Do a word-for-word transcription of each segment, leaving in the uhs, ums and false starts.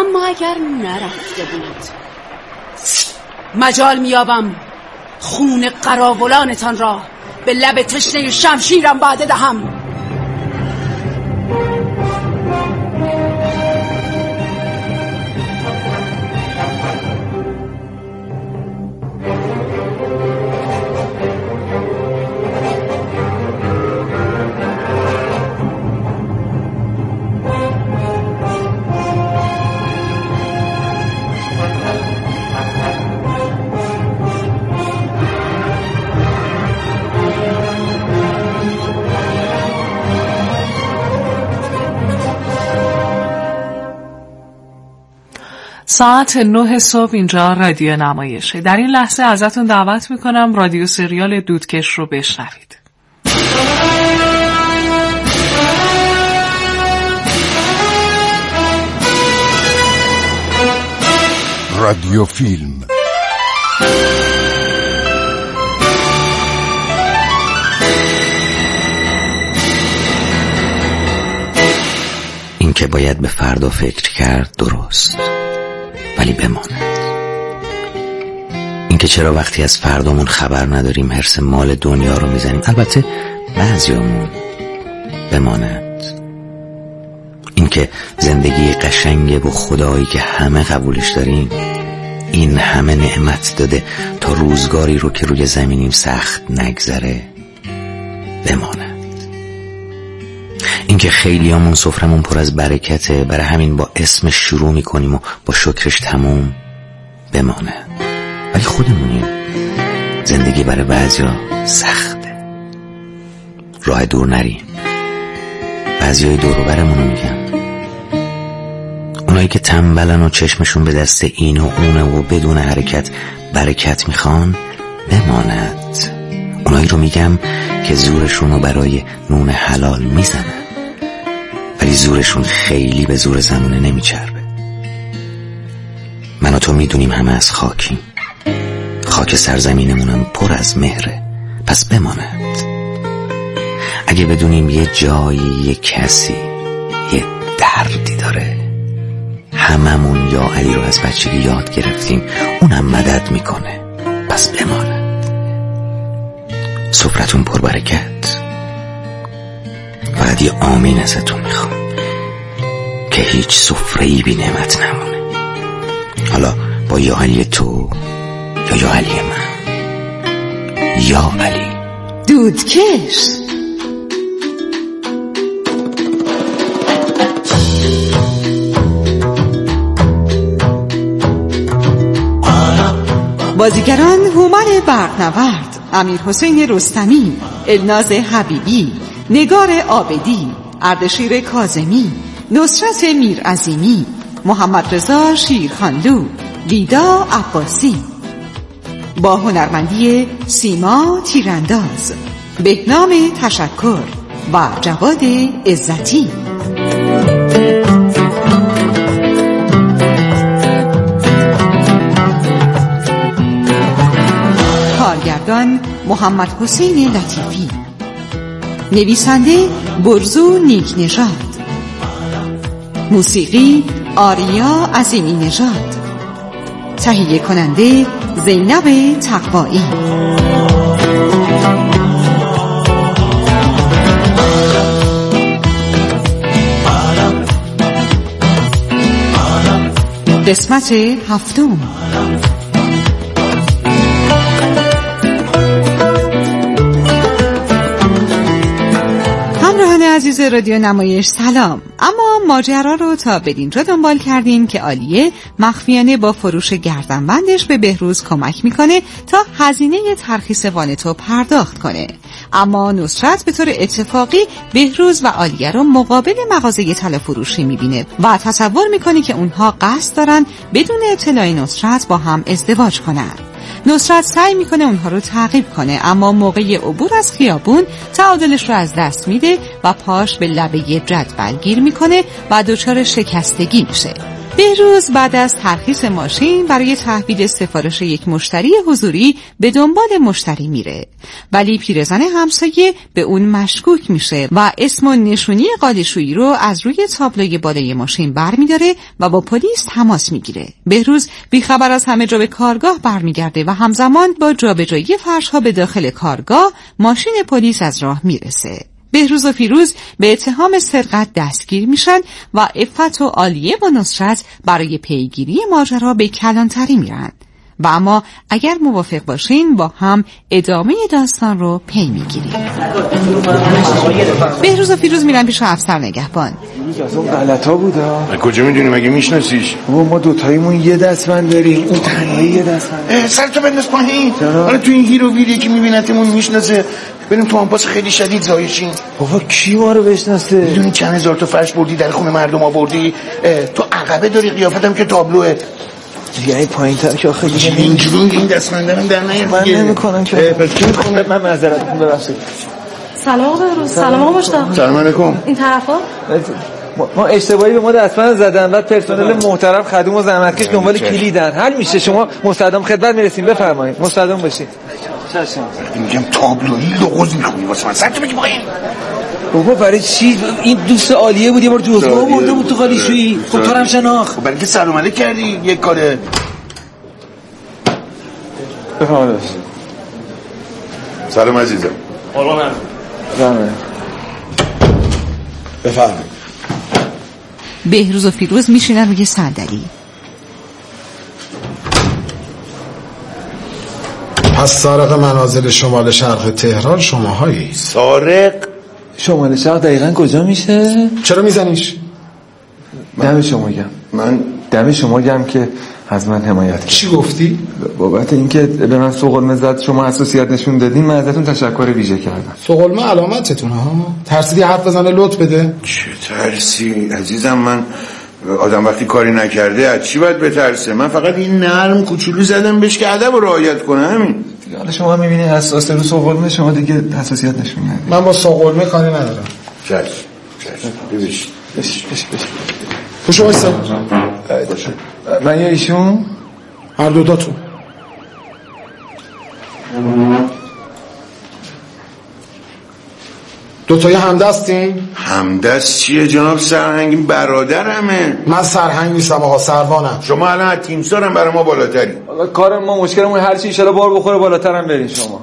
اما اگر نرفته بود مجال میابم خون قراولانتان را به لب تشنه شمشیرم باده دهم. ساعت نه صبح اینجا رادیو نمایشه. در این لحظه ازتون دعوت میکنم رادیو سریال دودکش رو بشنوید. رادیو فیلم این که باید به فردا فکر کرد درست، ولی بماند. این که چرا وقتی از فردامون خبر نداریم حرص مال دنیا رو میزنیم، البته بعضیامون، بماند. این که زندگی قشنگه و خدایی که همه قبولش داریم این همه نعمت داده تا روزگاری رو که روی زمینیم سخت نگذره، بماند. این که خیلیامون سفرمون پر از برکته، برای همین با اسم شروع میکنیم و با شکرش تموم، بماند. ولی خودمونیم، زندگی برای بعضیا سخته، راه دور نریم. بعضیای دور و برمونو میگن، اونایی که تنبلن و چشمشون به دست این و اونه و بدون حرکت برکت میخوان، بماند. اونایی رو میگم که زورشون رو برای نون حلال میزنن، ولی زورشون خیلی به زور زمونه نمیچربه. من و تو میدونیم همه از خاکیم، خاک سرزمینمونم پر از مهره، پس بماند. اگه بدونیم یه جایی، یه کسی، یه دردی داره، هممون یا علی رو از بچگی یاد گرفتیم اونم مدد میکنه، پس بماند. سفرتون پر برکت، فقط یه آمین ازتون میخوام که هیچ سفره‌ای بی نعمت نمونه، حالا با یا علی تو یا یا علی من، یا علی. دودکش. بازیگران: هومن برقنورد، امیرحسین رستمی، الناز حبیبی، نگار عابدی، اردشیر کاظمی، نصرت میرعظیمی، محمد رضا شیرخانلو، لیدا عباسی. با هنرمندی سیما تیرانداز، بهنام تشکر و جواد عزتی. کارگردان: محمد حسین لطیفی. نویسنده: برزو نیک نژاد. موسیقی: آریا عظیمی نژاد. تهیه کننده: زینب تقوایی. قسمت هفتم. همراهان عزیز رادیو نمایش سلام. اما ماجرا رو تا بدین جا دنبال کردیم که عالیه مخفیانه با فروش گردنبندش به بهروز کمک میکنه تا هزینه ترخیص وانتو پرداخت کنه، اما نصرت به طور اتفاقی بهروز و عالیه رو مقابل مغازه طلا فروشی میبینه و تصور میکنه که اونها قصد دارن بدون اطلاع نصرت با هم ازدواج کنن. نصرت سعی میکنه اونها رو تعقیب کنه، اما موقع عبور از خیابون تعادلش رو از دست میده و پاش به لبه جدول گیر میکنه و دچار شکستگی میشه. بهروز بعد از ترخیص ماشین برای تحویل سفارش یک مشتری حضوری به دنبال مشتری میره، ولی پیرزن همسایه به اون مشکوک میشه و اسم و نشونی قالیشویی رو از روی تابلوی بالای ماشین برمیداره و با پلیس تماس میگیره. بهروز بیخبر از همه جا به کارگاه برمیگرده و همزمان با جابجایی فرش‌ها به داخل کارگاه ماشین پلیس از راه میرسه. بهروز و فیروز به اتهام سرقت دستگیر میشن و عفت و عالیه با نصرت برای پیگیری ماجرا به کلانتری میرن. و اما اگر موافق باشین با هم ادامه داستان رو پی میگیریم. بهروز و فیروز میرن پیش افسر نگهبان. از اون غلطا بودا. کجا میدونی؟ مگه میشناسیش؟ بابا ما دوتاییمون یه دستبند داریم، اون تنهایی یه دستبند. سرتو بنداز پایین. حالا تو این هیرو ویری که میبینتمون میشناسه. بریم تو آنپاس خیلی شدید زایشین. بابا کی ما رو بشناسه؟ میدونی چند هزار تا فرش بردی در خونه مردم آوردی؟ تو عقبه داری، قیافتم که تابلوه. یعنی پایین تر که آخه دیگه اینجوری این دستمندرم در نیار. من نمیکنم که من معذرت میخوام، ببخشید. سلام بهروز. سلام آقا مشتاق. سلام علیکم. این طرفا ما اشتباهی به ما دستمند زدن، بعد پرسنل محترم خدوم و زحمتکش دنبال کلیدن. حل میشه، شما مستعدم خدمت میرسیم، بفرمایید مستعدم باشید. میگم تابلویی لغز میخونی واسه من. سرتو بگی پایین. بابا برای چی؟ این دوست عالیه بود، یه بار جزوه آورده بود تو قالیشویی. خب تو هم شناخت. خب برای که سلام علیک کردی یک کاره. بفرمایید. سلام عزیزم. قربان برم. بفرمایید. بهروز و فیروز میشینن روی صندلی. پس سارق منازل شمال شرق تهران شماهایی؟ سارق شمال شرق دقیقاً کجا میشه؟ چرا میزنیش؟ دم شما گم. من دم شما گم که از من حمایت. چی گفتی؟ بابت اینکه به من سوغلمه زد شما حساسیت نشون دادین، من ازتون تشکر ویژه کردم. سوغلمه علامتتونه ها؟ ترسیدی حرف بزنه لطف بده؟ چه ترسی عزیزم؟ من آدم وقتی کاری نکرده از چی باید بترسه؟ من فقط این نرم کوچولو زدم بهش که ادب رو رعایت کنه، همین. حالا شما میبینی حساس رو سوغلمه، شما دیگه حساسیت نشون ندید. من با سوغلمه کاری ندارم. چشم چشم ببیش بش بش بش پوشو وایسا. من یا ایشون؟ هر دو تاتون. دوتایی همدستین؟ همدست چیه جناب سرهنگی؟ برادرمه. من سرهنگ نیستم آقا، سروانم. شما الان از تیمسارم برای ما بالاتری. کار ما مشکلمون هر چی ایشالا بار بخوره بالاتر هم برین شما.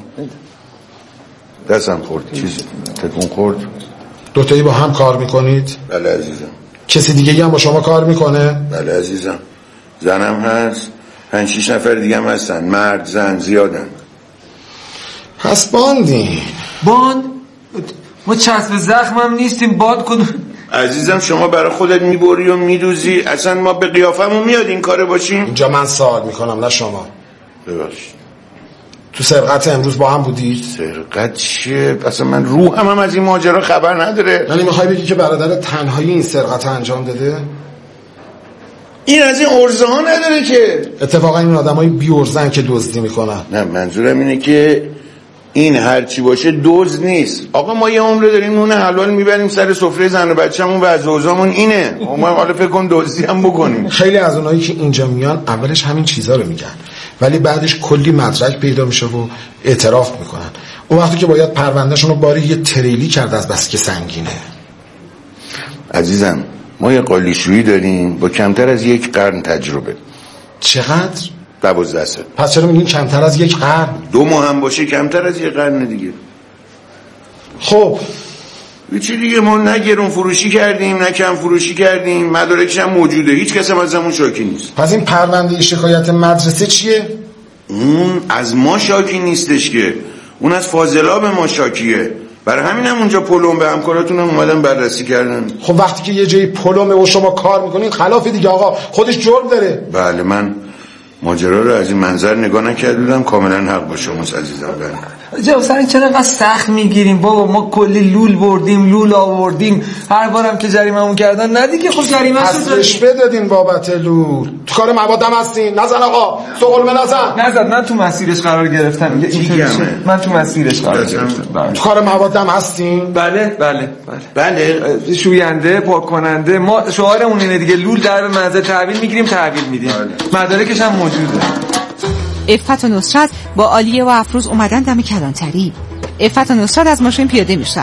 دستم خورد، چیز تکون خورد. دوتایی با هم کار میکنید؟ بله عزیزم. کسی دیگه هم با شما کار میکنه؟ بله عزیزم. زنم هست، پنج شیش نفر دیگه هم هستن، مرد زن زیادن. پس باندین. باند؟ ما چسب زخم هم نیستیم، باد کن. عزیزم شما برای خودت میبری و میدوزی، اصلا ما به قیافمون میاد این کاره باشیم؟ اینجا من سوال میکنم نه شما. ببخشید. تو سرقت امروز با هم بودید؟ سرقت چیه؟ اصلا من روحم هم از این ماجرا خبر نداره. یعنی میخوای بگی که برادر تنهایی این سرقت انجام داده؟ این از این ارزه ها نداره که. اتفاقا این آدمای بی ارزن که دزدی میکنن. نه منظورم اینه که این هرچی باشه دزد نیست. آقا ما یه عمر داریم نون حلال میبریم سر سفره زن و بچه‌مون و از اوضاعمون اینه. ما حالا فکر کن دزدی هم بکنیم. خیلی از اونایی که اینجا میان اولش همین چیزا رو میگن، ولی بعدش کلی مدرک پیدا میشه و اعتراف میکنن. اون وقتی که باید پروندهشون رو باری یه تریلی کرد از بس که سنگینه. عزیزم ما یه قالیشویی داریم با کمتر از یک قرن تجربه. چقدر؟ دوازده سال. پس چرا میگین کمتر از یک قرن؟ دو ماه هم باشه کمتر از یک قرن دیگه. خب چی دیگه؟ ما نه گرون فروشی کردیم نه کم فروشی کردیم، مدارکش هم موجوده، هیچ کس هم از همون شاکی نیست. پس این پرونده شکایت مدرسه چیه؟ اون از ما شاکی نیستش که، اون از فاضلاب ما شاکیه. برای همین هم اونجا پلم به همکاراتون هم اومدن بررسی کردن. خب وقتی که یه جایی پلمه و شما کار میکنین خلاف دیگه آقا، خودش جرم داره. بله من ماجرا رو از این منظر نگاه نکرده بودم، کاملا حق با شماست عزیزم. بله جا سر چرا انقدر سخت میگیریم بابا؟ ما کلی لول بردیم، لول آوردیم، هر بارم که جریمه‌مون کردن ندی که خب جریمه اصلش بدادین بابت لول. تو کار موادم هستین. نزن آقا، سقلمه نزن. نزد، من تو مسیرش قرار گرفتم. من تو مسیرش قرار گرفتم. تو کار موادم هستین؟ بله بله بله. بله شوینده، پاک کننده. ما شعارمون اینه دیگه، لول در محضر تحویل میگیریم، تحویل میدیم. مدارکش هم موجوده. عفت و نصرت با عالیه و افروز اومدن دم کلانتری. عفت و نصرت از ماشین پیاده میشن.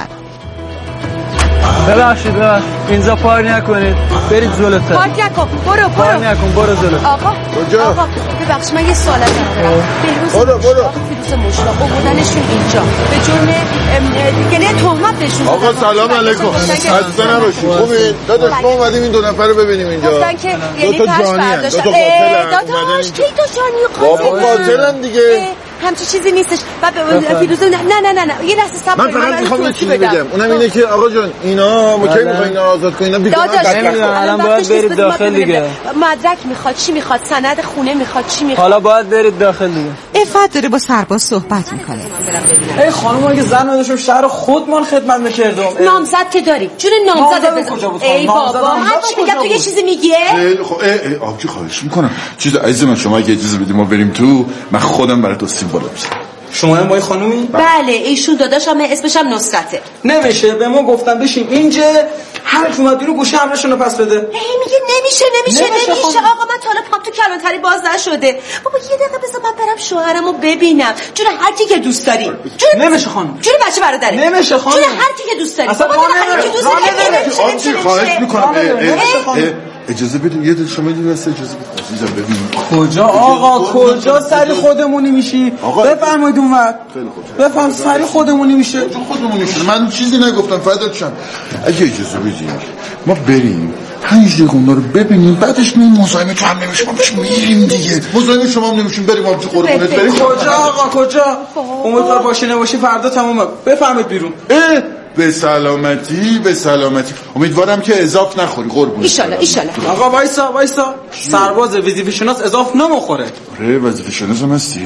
ببخشید ببخشید اینجا پار نکنید، برید جلوتر. پارک نکن، برو برو. پار نکن، برو جلو. آقا کجا؟ آقا ببخشید من یه سوال دارم. بهروز برو برو. فیروز مشتاق آوردنشون اینجا به جرم یعنی تهمت بهشون. آقا سلام علیکم. خسته نباشید. خوبه؟ داداش ما اومدیم این دو نفر رو ببینیم اینجا. گفتن که یعنی پس برداشتن. داداش کی تو جانی قاتل؟ بابا قاتلن دیگه. همچین چیزی نیستش. بعد فیروز نه نه نه نه یه لحظه صبر من فقط میخوام یه چیزی بگم. اونم اینه که آقا جون اینا ما کی میخواین اینا آزاد کنین؟ اینا بیگناه نمیدونم الان باید برید داخل دیگه. مدرک میخواد، چی میخواد، سند خونه میخواد، چی میخواد. حالا باید برید داخل دیگه. عفت داره با سرباز صحبت میکنه. ای خانم اگه زن نداشتم شهر خودمان خدمت میکردم. نامزد که داری. جون نامزد بزن. ای بابا هر چی میگم تو یه چیزی میگه. خب ای آبجی خواهش میکنم. چیز عزیز من شما اگه اجازه بدید ما بریم تو، من خودم برات استیم بالا میذارم. شما هم با خانومی؟ بله ایشون داداشم، اسمش هم نصرته. نمیشه، به ما گفتن بشیم اینجا، هر کی اومد بیرون گوشه همراهشون رو پس بده. ای میگه نمیشه نمیشه نمیشه, نمیشه. آقا من تا حالا پام تو کلانتری باز نشده. بابا یه دقیقه بذار من برم شوهرمو ببینم. جون هر کی که دوست داری. جون نمیشه خانم. جون بچه برادره. نمیشه خانم. جون هر کی که دوست داری. اصلا بابا هر کی که دوست داری. آبجی خواهش میکنم اجازه بدید یه دل شما دیگه اجازه بدید عزیزم ببینیم. کجا آقا کجا سری خودمونی میشی؟ بفرمایید اون وقت. بفهم سری خودمونی میشه. خودمونی میشه. من چیزی نگفتم فدات شم. اگه اجازه بدید ما بریم پنج دقیقه اونا رو ببینیم، بعدش میریم مزاحم تو هم نمیشیم، ما میریم دیگه. مزاحم شما هم نمیشیم، بریم آبجی قربونت بریم. کجا آقا کجا؟ امیدوار باشه نباشه فردا تمومه. بفهمید بیرون. اه به سلامتی به سلامتی. امیدوارم که اضاف نخوری قربونت. ان شاء الله ان شاء الله. آقا وایسا وایسا. سرباز وظیفه شناس اضاف نمیخوره. آره وظیفه شناس هم هستی؟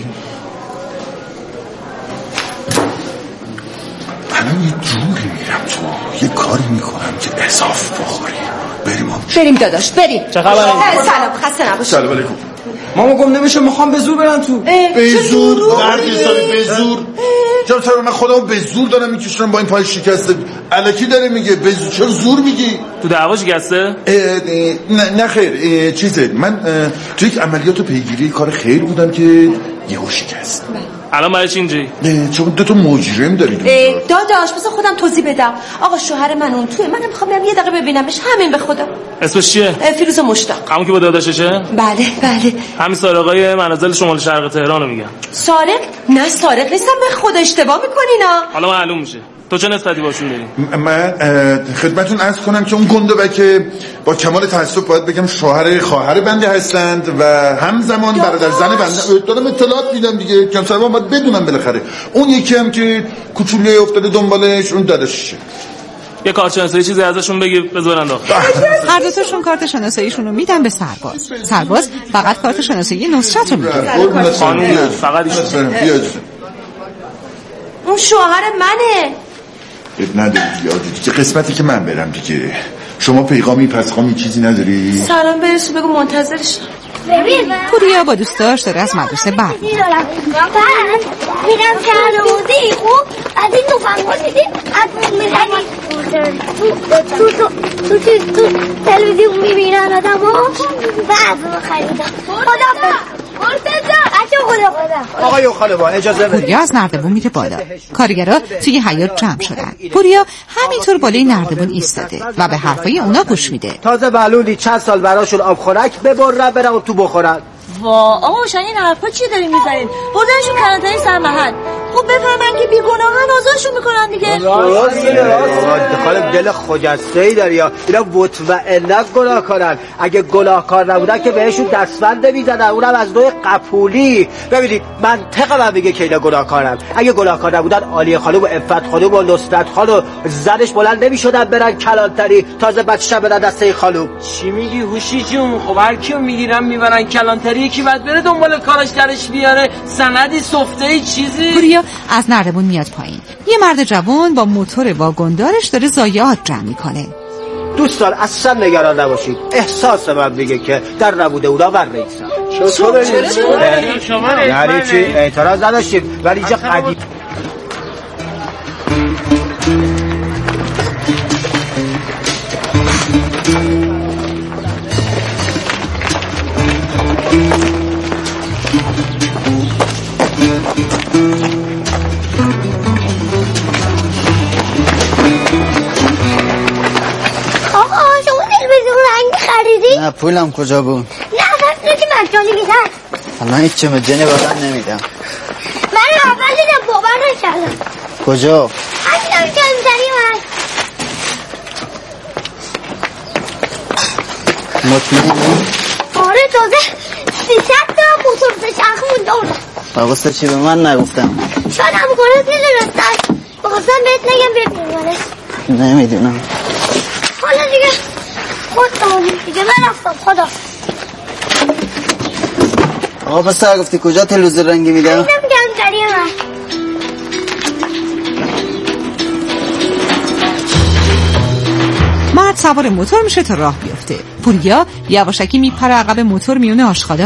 الان یه جوری میرم تو، یه کاری میکنم که اضاف بخوری. بریم آبجی. بریم داداش بریم. چه خبره؟ سلام خسته نباشی. سلام علیکم. ماما گم نمیشه میخوام به زور برن تو. به زور؟ نرگسانی به زور؟ چرا سر من خودمو به زور دارم میکشونم با این پای شکسته؟ الکی داره میگه به زور. چرا زور میگی؟ تو دعوا شکسته؟ نه نه خیر چیزه من تو یک عملیات و پیگیری کار خیر بودم که یهو شکست. الان برای چی اینجایی؟ چون دو تا مجرم دارید. داداش بذار خودم توضیح بدم. آقا شوهر من اون توه، منم میخوام برم یه دقیقه ببینمش. همین به خدا. اسمش چیه؟ فیروز مشتاق. همون که با داداششه؟ بله بله. همین سارقای منازل شمال شرق تهرانو میگم. سارق؟ نه سارق نیستم، به خدا اشتباه میکنینا. حالا معلوم میشه. تو چه نسبتی باشون داری؟ من خدمتتون عرض کنم که اون گندبک با کمال تاسف باید بگم شوهر خواهر بنده هستند و همزمان برادر زن بنده. دارم اطلاعات میدم دیگه، کم سرما باید بدونم بالاخره. اون یکی هم که کوچولوی افتاده دنبالش اون داداششه. یه کارت شناسایی چیزی ازشون بگی بذارن داخل. هر دو تاشون کارت شناساییشون رو میدن به سرباز. سرباز فقط کارت شناسایی نصرت رو میگیره. خانم فقط ایشون. اون شوهر منه. نداری دیگه قسمتی که من برم دیگه. شما پیغامی پسخامی چیزی نداری؟ سلام برسو بگو منتظرش. پوریا با دوستاش داره از مدرسه برمیاد. میگم که آموزی خوب از این توفنگ‌ها دیدیم از میزنی تو تو تو تو تو تلویزیون میبینن آدم ها و از اون خریدم. خدا مرتضی بچه خدا خدا. آقای خالبا اجازه بدید. پوریا از نردبون میره بالا. کارگرا توی حیاط جمع شدن. پوریا همینطور بالای نردبون ایستاده و به حرفای اونا گوش میده. تازه معلولی چند سال براشون آب خورک ببرن برن تو بخورن. وا آقا روشن این حرفا چیه دارین میزنین؟ بردنشون کلانتری سر محل. خب بفهمن که بیگناهن آزادشون میکنن دیگه. راست خالب دل خجسته‌ای داری یا اینا مطمئنا گناهکارن. اگه گناهکار نبودن که بهشون دستبند نمیزدن، اونم از نوع قپولی. ببینید منطق من میگه که اینا گناهکارن. اگه گناهکار نبودن عالیه خانم و عفت خانم و نصرت خانم و زنش بلند نمیشدن برن کلانتری تازه بچه‌ش بدن دسته خانم. چی میگی هوشی جون؟ خب هر کیو میگیرن میبرن کلانتری، یکی بعد بره دنبال کارش درش بیاره، سندی سفته چیزی. پوریا از نردبون میاد پایین. یه مرد جوان با موتور واگندارش داره ضایعات جمع میکنه. دوستان اصلا نگران نباشید، احساس من میگه که در نبوده اونا من رئیسم. شما یعنی چی؟ اعتراض نداشتیم ولی اینجا قدیم نه پولم کجا بود؟ نه اصلا که مجانی میدن. الان هیچ چه مجانی بدن نمیدم. من اول دیدم باور نکردم. کجا؟ همین هم که میزنی من. مطمئنی؟ آره تازه سیصد تا موتور به چرخ مونده اونم. باقصه چی به من نگفتم؟ شاید هم کنه میدونستن. بخواستم بهت نگم ببینم. نمیدونم. حالا دیگه خود دامونی دیگه من رفتم خدا. آقا پسر گفتی کجا تلویزیون رنگی میدم؟ اینم گمزری من. مرد سوار موتور میشه تا راه بیفته. پوریا یواشکی میپره عقب موتور میونه آشغالا.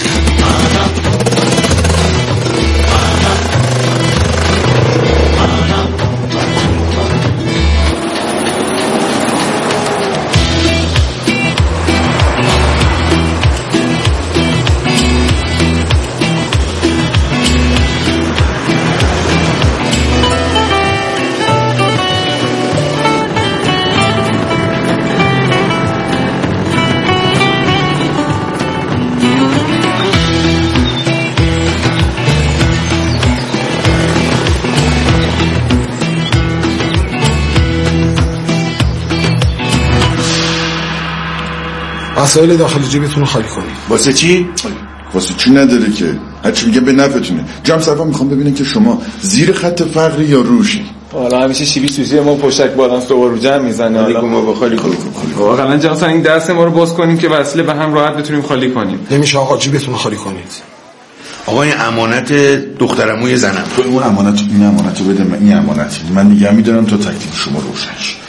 وسایل داخل جیبتون رو خالی کنید. واسه چی؟ واسه چی نداره که هرچی میگم به نفعتونه. جام صفا میخوام ببینم که شما زیر خط فقری یا روشی. حالا همیشه شیبی سوزی ما پشتک بالانس دوباره رو جمع میزنه. حالا ما با خالی کنیم. واقعا جان این درس ما رو باز کنیم که وصله به هم راحت بتونیم خالی کنیم. نمیشه آقا جیبتون رو خالی کنید. آقا این امانت دخترعموی زنم. تو اون امانت این امانتو بده من این امانتی. من نگه میدارم تا تکلیف شما روشن شه.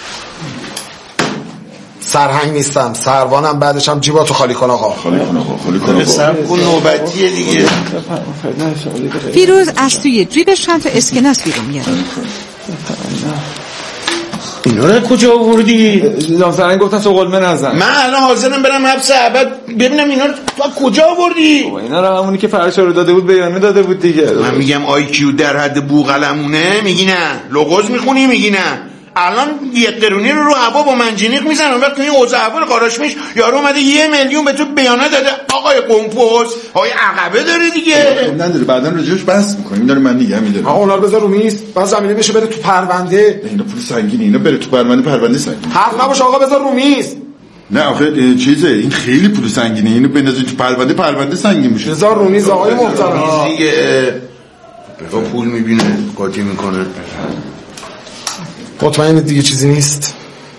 سرهنگ نیستم، سروانم. بعدش هم جیباتو خالی کن آقا. خالی کن آقا، خالی کن آقا. سرکن نوبتیه دیگه. فیروز از توی جیبش چند تا اسکناس بیرون میاره. اینا رو کجا آوردی؟ جان سرهنگ گفتن سوقلمه نزن. من الان حاضرم برم حبس ابد ببینم اینا رو تو کجا آوردی؟ اینا رو همونی که فرشا رو داده بود بیانه داده بود دیگه. من میگم آی کیو در حد بوقلمونه میگی نه، لغز میخونی میگی نه. الان یه قرونی رو رو هوا با منجنیق میزنن وقت توی اوضاع احوال قاراشمیش یارو اومده یه میلیون به تو بیانه داده. آقای قنفوس آقای عقبه داره دیگه. خب نداره بعداً راجعش بحث می‌کنیم. این داره من نگه می‌دارم. آقا اونا رو بذار رو میز. بعد زمینه بشه بره تو پرونده. اینا پول سنگینه. اینا بره تو پرونده پرونده سنگینه. حرف نباش آقا بذار رو میز. نه آخه چیزه این خیلی پول سنگینه. اینو بندازید تو پرونده پرونده سنگین میشه. بذار رو میز آقای محترم. دیگه با پول می‌بینه قاطی می‌کنه. مطمئن دیگه چیزی نیست؟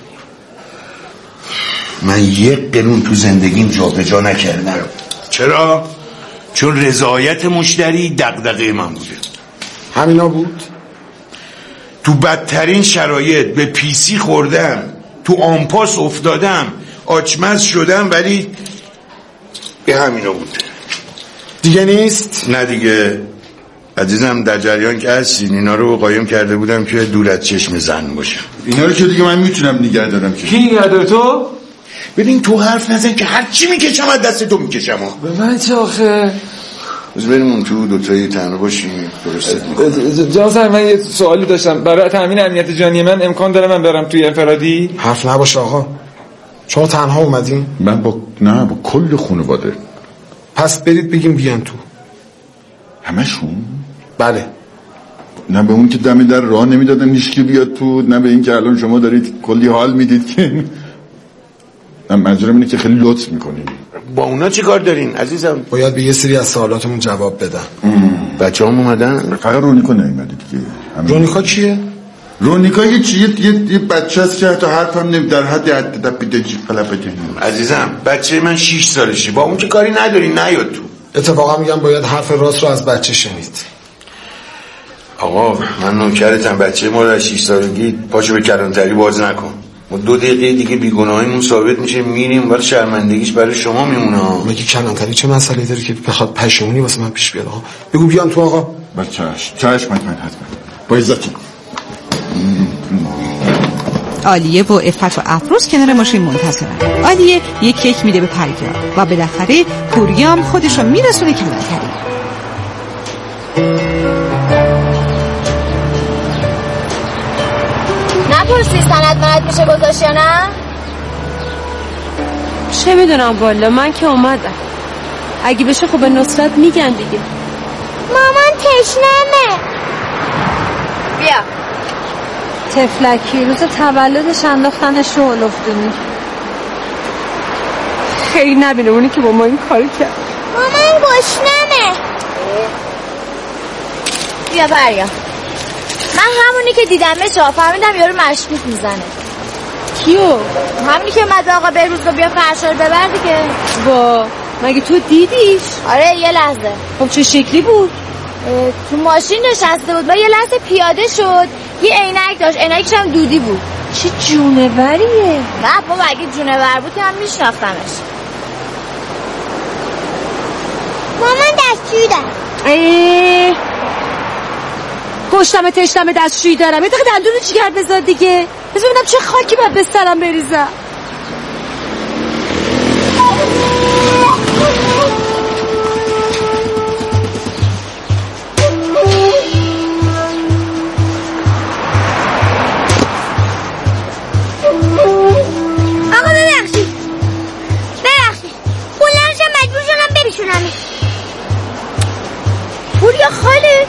من یک قانون تو زندگیم جابجا نکردم. چرا؟ چون رضایت مشتری دغدغه من بوده. همینا بود؟ تو بدترین شرایط به پیسی خوردم، تو آنپاس افتادم، آچمز شدم، ولی به همینا بود. دیگه نیست؟ نه دیگه عزیزم، در جریان که هستین اینا رو قایم کرده بودم که دور از چشم زن باشه. اینا رو که دیگه من میتونم نگه دارم. که کی نگه داره تو؟ ببین تو حرف نزن که هر چی میکشم از دست تو میکشم. به من چه آخه؟ بز بریم اون تو دوتایی تنها باشیم درست میکنم. جان سر من یه سوالی داشتم. برای تامین امنیت جانی من امکان داره من برم توی انفرادی؟ حرف نباشه آقا. شما تنها اومدین؟ من با نه با کل خانواده. پس برید بگیم بیان تو. همشون؟ بله. نه به اون که دم در راه نمیدادن هیچکی بیاد تو، نه به این که الان شما دارید کلی حال میدید که من منظورم اینه که خیلی لطف میکنید. با اونا چی کار دارین عزیزم؟ باید به یه سری از سوالاتمون جواب بدن. بچه هم اومدن؟ فقط رونیکا نیومده دیگه. رونیکا کیه؟ رونیکا یه چیه یه, یه بچه هست که حتی حرف هم نمی در حد حد دپیدجی قلبه. عزیزم بچه من شیش سالشه، با اون که کاری ندارین نیاد تو. اتفاقا میگم باید حرف راست رو از بچه شنید. آقا من نوکرتم، بچه ما رو شش سالگی پاشو به کلانتری باز نکن. ما دو دقیقه دیگه بیگناهیمون ثابت میشه میریم، ولی شرمندگیش برای شما میمونه. مگه کلانتری چه مسئله داره که بخواد پشیمونی واسه من پیش بیاد؟ آقا بگو بیان تو. آقا بچه‌ش چشم حتما حتما با عزتی. عالیه و عفت و افروز کنار ماشین منتظرن. عالیه یک کیک میده به پریا و بالاخره پوریام خودش رو میرسونه کلانتری. نپرسی سند منت میشه گذاشت یا نه؟ چه میدونم والا، من که اومدم. اگه بشه خب به نصرت میگن دیگه. مامان تشنمه. بیا تفلکی روز تولدش انداختنش رو اولفتونی. خیلی نبینه اونی که با ما این کاری کرد. مامان گشنمه. بیا بریا. من همونی که دیدمش را فهمیدم یارو مشکوک میزنه. کیو؟ همونی که اومد آقا بهروز رو بیا فرشار ببر دیگه. با مگه تو دیدیش؟ آره یه لحظه. خب چه شکلی بود؟ تو ماشین نشسته بود و یه لحظه پیاده شد، یه عینک داشت، عینکش هم دودی بود. چه جونوریه؟ نه بابا اگه جونور بود که من میشناختمش. مامان دستشویی دارم. ای گشتمه تشتمه دستشویی دارم. یه دقیقه دندون رو چیکار بذار دیگه. بذار ببینم چه خاکی باید به سرم بریزم. آقا ببخشید ببخشید خونلرشم مجبور شدم ببیشونم. پوریا خاله.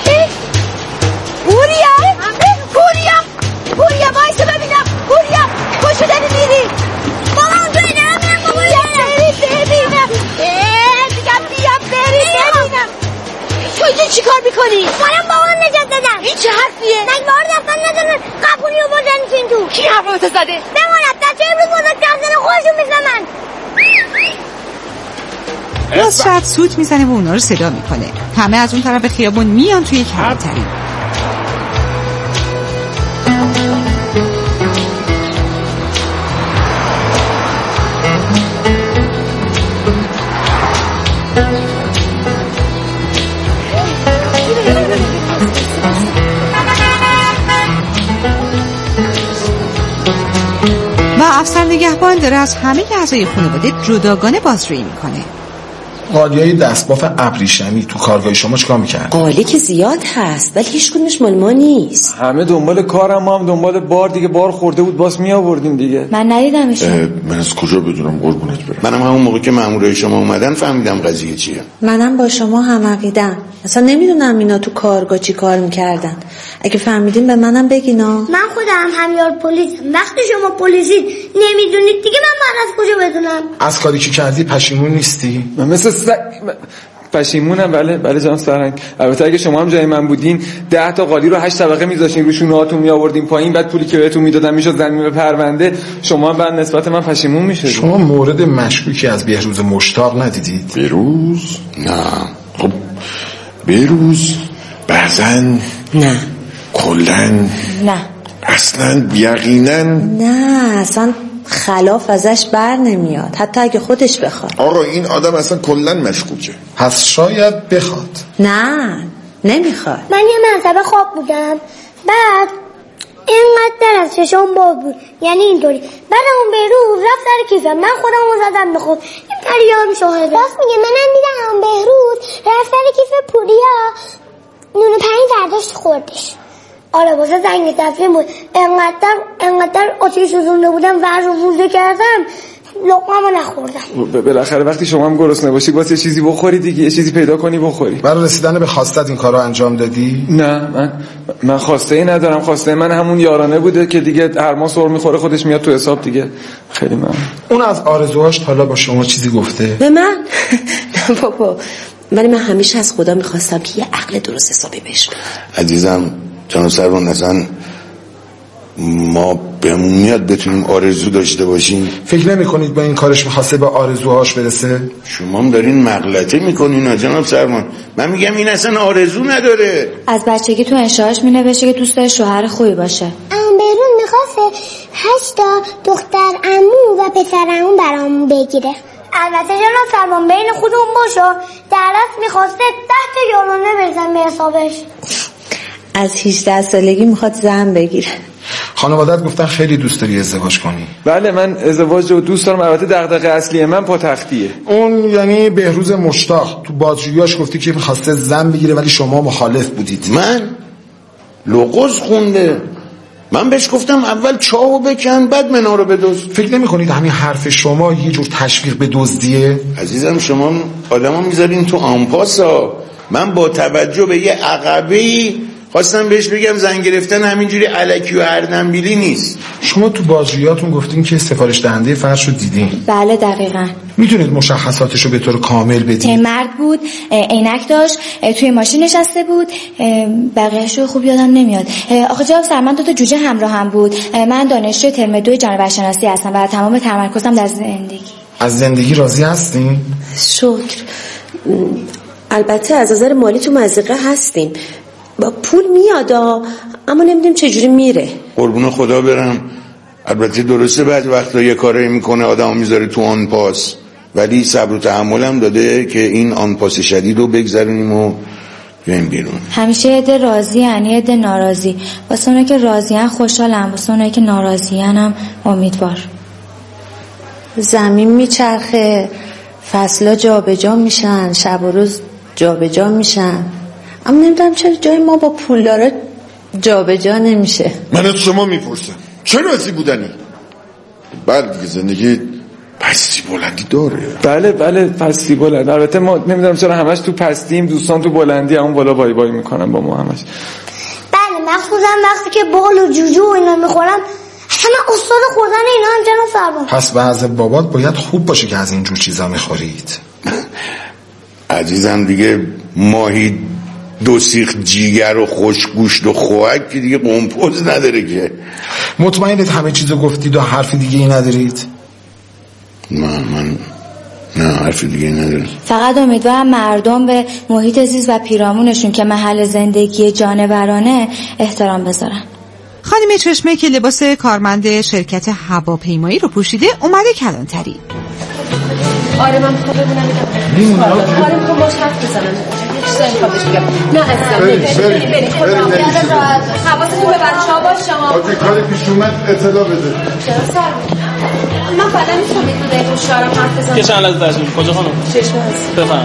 پوریا پوریا پوریا وایسا ببینم. پوریا کجا داری میری؟ بابا اون توی نمیرم. بابا بری ببینم. میگم بیا بری ببینم. تو اینجا چی کار میکنی؟ باید بابا نجات دادم. این چه حرفیه؟ نگه بار دفتن ندارن قبولی رو بردن این تو. کی حرفاتو زده؟ بماند بچه امروز بزرگ کردن خودشون میزنن. نصرت سوت میزنه و اونا رو صدا میکنه. همه از اون طرف خیابون میان توی کلانتری. و افسر نگهبان داره از همه اعضای خانواده جداگانه بازجویی میکنه. قالیای دستباف ابریشمی تو کارگاه شما چیکار میکرد؟ قالی که زیاد هست ولی هیچ کدومش مال ما نیست. همه دنبال کارم، ما هم دنبال بار دیگه. بار خورده بود باز می آوردیم دیگه. من ندیدمش. من از کجا بدونم قربونت برم؟ منم همون موقع که مامورای شما اومدن فهمیدم قضیه چیه. منم با شما هم عقیدم. اصلا نمیدونم اینا تو کارگاه چی کار میکردن. اگه فهمیدین به منم بگینا. من خودم همیار پلیس. وقتی شما پلیسید نمیدونید دیگه من بعد از کجا بدونم؟ از کاری که کردی پشیمون نیستی؟ من مثل س... پشیمونم. بله بله جان سرنگ. البته اگه شما هم جای من بودین ده تا قالی رو هشت طبقه میذاشین روشون هاتون می آوردین پایین، بعد پولی که بهتون میدادن میشد زمین به پرونده، شما هم بعد نسبت من پشیمون میشید. شما مورد مشکوکی از بهروز مشتاق ندیدید؟ بهروز؟ نه. خب بهروز بعضن نه کلن نه اصلا یقینا نه اصلا خلاف ازش بر نمیاد حتی اگه خودش بخواد. آقا این آدم اصلا کلن مشکوکه. پس شاید بخواد. نه نمیخواد. من یه مرتبه خواب بودم بعد اینقدر از چشم باز بود یعنی اینطوری، بعد اون بهروز رفت در کیفم، من خودم رو زدم به خود. این پریام شاهده. راست میگه منم دیدم بهروز رفت در کیف پوریا نون پنیر برداشت خوردش. آره واسه زنگ تفریم بود. انقدر انقدر آتیش سوزونده بودم ورز و فوزه کردم لقمه‌مو نخوردم. بالاخره وقتی شما هم گرسنه باشی باید یه چیزی بخوری دیگه، یه چیزی پیدا کنی بخوری. برای رسیدن به خواستت این کارو انجام دادی؟ نه من من خواسته ای ندارم. خواسته من همون یارانه بوده که دیگه هر ماه سر میخوره خودش میاد تو حساب دیگه. خیلی ممنون. اون از آرزوهاش حالا با شما چیزی گفته؟ به من؟ نه بابا، ولی من همیشه از خدا میخواستم که یه عقل درست حسابی بهش بدم. عزیزم جان سربان اصلا ما بهمون میاد بتونیم آرزو داشته باشیم. فکر نمی کنید با این کارش میخواسته به آرزوهاش برسه؟ شما هم دارین مغلطه میکنین جناب سرمان. من میگم این اصلا آرزو نداره. از بچگی تو انشاءش مینوشته که دوست داره شوهر خوبی باشه. بیرون میخواسته هشتا دختر عمو و پسر عمو برامون بگیره. البته جناب سرمان بین خودمون باشو در اصل میخواسته ده تا یارانه بزن به حسابش. از هجده سالگی میخواد زن بگیره. خانوادت گفتن خیلی دوست داری ازدواج کنی؟ بله من ازدواج رو دوست دارم. البته دغدغه اصلی من پاتختیه. اون یعنی بهروز مشتاق تو بازجوییاش گفتی که میخواسته زن بگیره ولی شما مخالف بودید. من لغز خونده. من بهش گفتم اول چاهو بکن بعد منا رو بدزد. فکر نمی کنید همین حرف شما یه جور تشویق به دزدیه؟ عزیزم شما آدمو میذارین تو آنپاسا. من با توجه به یه عقبه‌ای خواستم بهش بگم زن گرفتن همینجوری الکی و هردنبیلی نیست. شما تو بازجوییاتون گفتین که سفارش دهنده فرش رو دیدین. بله دقیقاً. میتونید مشخصاتش رو به طور کامل بدید؟ مرد بود، عینک داشت، توی ماشین نشسته بود، بقیه‌اش رو خوب یادم نمیاد. آقا جناب سرمان دو تا جوجه همراه هم بود. من دانشجوی ترم دو جانورشناسی هستم و تمام تمرکزم در زندگی. از زندگی راضی هستین؟ شکر. البته از نظر مالی تو مضیقه هستیم. با پول میاد اما نمیدونیم چجوری میره. قربون خدا برم. البته درسته بعد وقتا یه کاری میکنه آدمو میذاره تو آن پاس، ولی صبر و تحملم داده که این آن پاس شدید رو بگذرونیم و بیایم بیرون. همیشه یه عده راضی ان یه عده ناراضی. واسه اونایی که راضی ان خوشحالم، واسه اونایی که ناراضی ان هم امیدوار. زمین میچرخه، فصلا جابجا میشن، شب و روز جابجا میشن، اما نمیدونم چرا جای ما با پولدارا جابجا نمیشه. من از شما میپرسم چه راضی بودنی؟ بعد دیگه زندگی پستی بلندی داره. بله بله پستی بلند. البته ما نمیدونم چرا همش تو پستیم، دوستان تو بلندی، اون بالا بای بای میکنن با ما همش. بله مخصوصا وقتی که بال و جوجو و اینا میخورم همه استاد خوردن اینا هم جناب سربان. پس وضع بابات باید خوب باشه که از اینجور چیزا میخورید. عزیزم دیگه ماهی دو سیخ جیگر و خوشگوشت و خوک که دیگه قمپوز نداره که. مطمئنید همه چیزو گفتید و حرف دیگه ای ندارید؟ نه من نه حرف دیگه ای ندارم. فقط امیدوارم مردم به محیط زیست و پیرامونشون که محل زندگی جانورانه احترام بذارن. خانم چشمه که لباس کارمند شرکت هواپیمایی رو پوشیده اومده کلانتری. آره من میخوام ببونم میگم آره میخوام باش حرف بزنم یه چیزایی میخوام بهش بگم. نه عزیزم بریم بریم بریم خیالت راحت حواستون به بچه‌ها باشه. آجی کاری پیش اومد اطلاع بده. چرا سر من فعلا میتونم یه دو دقیقه شعرم حرف بزنم. که چند لحظه تشریف کجا خانم؟ چشمه هست. بفهم.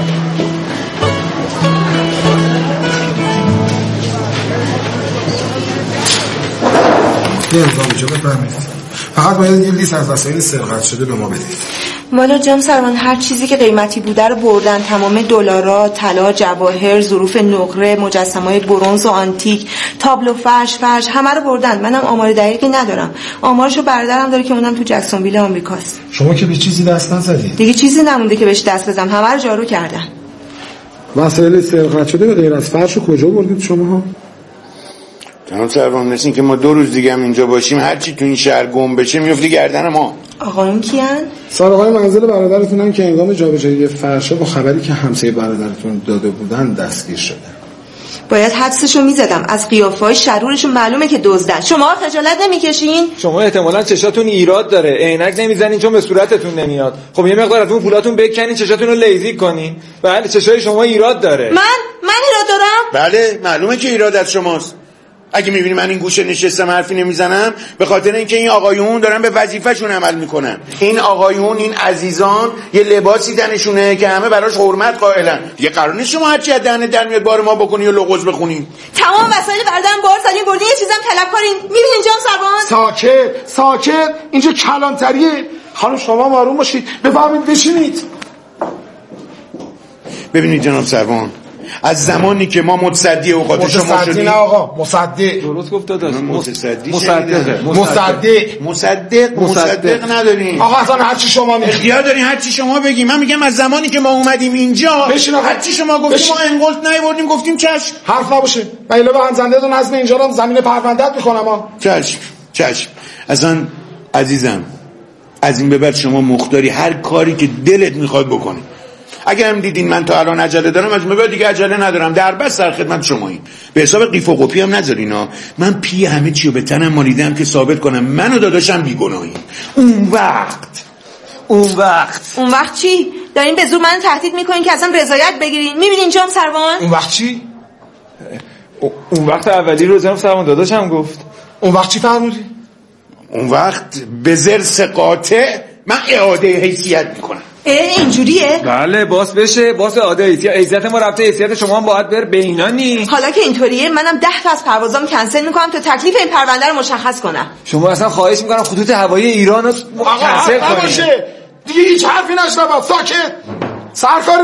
یه امضا اینجا بفرمایید. فقط باید یه لیست از وسایل سرقت شده به ما بدید. والا جناب سرمان هر چیزی که قیمتی بوده رو بردن. تمام دلارا، طلا، جواهر، ظروف نقره، مجسمه‌های برنز و آنتیک، تابلو فرش فرش همه رو بردن. منم آمار دقیقی ندارم. آمارشو برادرم داره که اونم تو جکسونویل آمریکاست. شما که به چیزی دست نزدید؟ دیگه چیزی نمونده که بهش دست بزنم. همه رو جارو کردن. وسایل سرقت شده به غیر از فرش کجا بردید شماها؟ جناب سربان مثل این که ما دو روز دیگه هم اینجا باشیم هرچی تو این شهر گم بشه میفتی گردن ما. آقایون کیان؟ سارقای منزل برادرتونن که هنگام جابجایی فرشه با خبری که همسایه برادرتون داده بودن دستگیر شده. باید حدسشو میزدم. از قیافه‌های شرورشون معلومه که دزدن. شما خجالت نمیکشین؟ شما احتمالاً چشاتون ایراد داره. عینک نمیزنین چون به صورتتون نمیاد. خب یه مقدار از اون پولاتون بکنین چشاتون رو لیزیک کنین. بله چشای شما ایراد داره. من من ایراد دارم؟ بله معلومه که ایراد از شماست. اگه میبینی من این گوشه نشستم حرفی نمیزنم به خاطر اینکه این آقایون دارن به وظیفه‌شون عمل میکنن. این آقایون این عزیزان یه لباسی تنشونه که همه براش حرمت قائلن. دیگه قرار نیست شما هرچی از دهنت در میاد بار ما بکنی و لغز بخونی. تمام وسایل بردن بار زدین بردین یه چیزام طلب کارین. میبینین جان سربان؟ ساکت ساکت اینجا کلانتریه. خانم شما آروم باشید. بفرمایید بشینید. ببینید جناب سربان از زمانی که ما متصدی اوقات شما شدیم. متصدی نه آقا مصدق. درست گفت داداش. متصدی مصدق مصدق مصدق مصدق نداریم. آقا اصلا هر چی شما میگید اختیار دارین هر چی شما بگی. من میگم از زمانی که ما اومدیم اینجا هر چی شما گفتیم ما انقلت نیوردیم گفتیم چشم. حرف نباشه. من اینا به هم زنده تو نظم اینجا رو زمین پرونده‌ات میکنم ها. چشم چشم. اصلا عزیزم از این به بعد شما مختاری هر کاری که دلت میخواد بکنی. اگر هم دیدین من تا الان عجله دارم، از این به بعد دیگه عجله ندارم. در بس در خدمت شماییم. به حساب قیف و قپی هم نذارین ها. من پی همه چیو به تنم مالیدم که ثابت کنم من و داداشم بیگناهیم. اون وقت اون وقت اون وقت چی؟ دارین به زور منو تهدید میکنین که اصلا رضایت بگیرین؟ میبینین جام سروان؟ اون وقت چی؟ اون وقت اولی رو جناب سروان داداشم گفت. اون وقت چی فرمودی؟ اون وقت به زرس قاطع من اعاده حیثیت میکنم. اینجوریه؟ بله باس بشه، باس اعاده حیثیت. حیثیت ما رفته، حیثیت شما هم باید بر به اینا نی. حالا که اینطوریه منم ده تا از پروازام کنسل میکنم تا تکلیف این پرونده رو مشخص کنم. شما اصلا خواهش میکنم خطوط هوایی ایران رو کنسل کنید. دیگه هیچ حرفی نشنوم. ساکت. سرکار